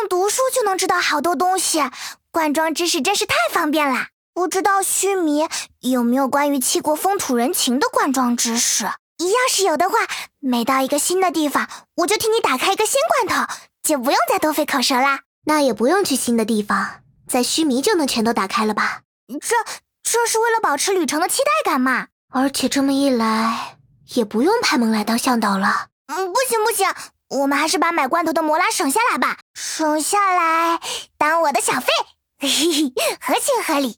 读书就能知道好多东西，罐装知识真是太方便了。不知道须弥有没有关于七国风土人情的罐装知识？要是有的话，每到一个新的地方，我就替你打开一个新罐头，就不用再多费口舌啦。 那也不用去新的地方，在须弥就能全都打开了吧？ 这是为了保持旅程的期待感嘛。 而且这么一来，也不用派蒙来当向导了。 不行，我们还是把买罐头的摩拉省下来吧，省下来当我的小费，嘿嘿，合情合理。